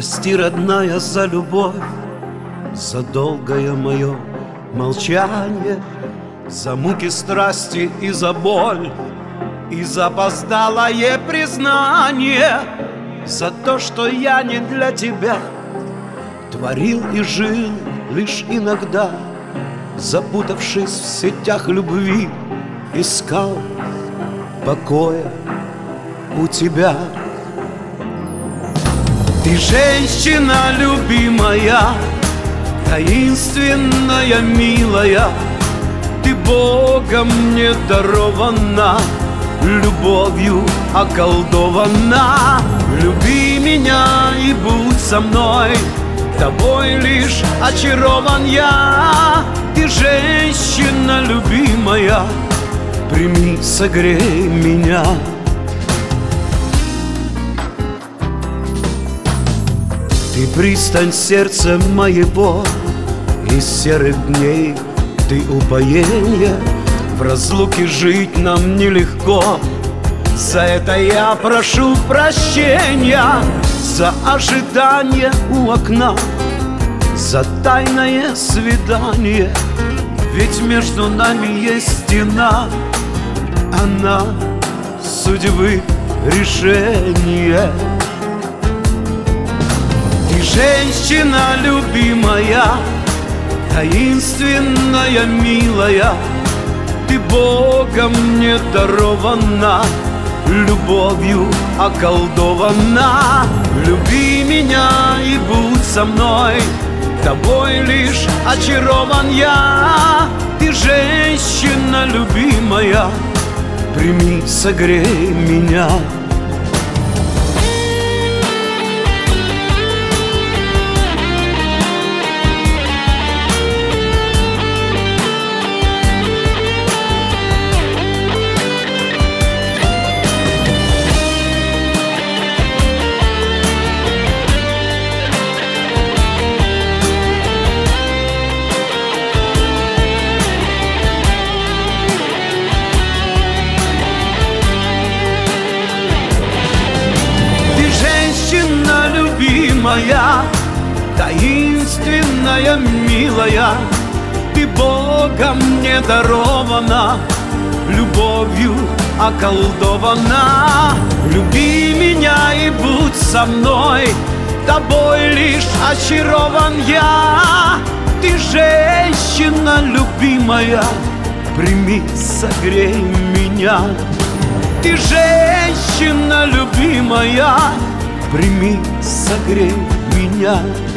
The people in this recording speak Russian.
Прости, родная, за любовь, за долгое мое молчание, за муки страсти и за боль, и за опоздалое признание, за то, что я не для тебя творил и жил лишь иногда, запутавшись в сетях любви, искал покоя у тебя. Ты женщина любимая, таинственная, милая, ты Богом мне дарована, любовью околдована. Люби меня и будь со мной, тобой лишь очарован я. Ты женщина любимая, прими, согрей меня. Ты пристань сердца моего, из серых дней ты упоенье. В разлуке жить нам нелегко, за это я прошу прощения. За ожидание у окна, за тайное свидание, ведь между нами есть стена, она судьбы решение. Ты женщина любимая, таинственная, милая, ты Богом мне дарована, любовью околдована. Люби меня и будь со мной, тобой лишь очарован я. Ты женщина любимая, прими, согрей меня. Моя таинственная, милая, ты Богом мне дарована, любовью околдована. Люби меня и будь со мной, тобой лишь очарован я. Ты женщина любимая, прими, согрей меня. Ты женщина любимая, прими, согрей меня.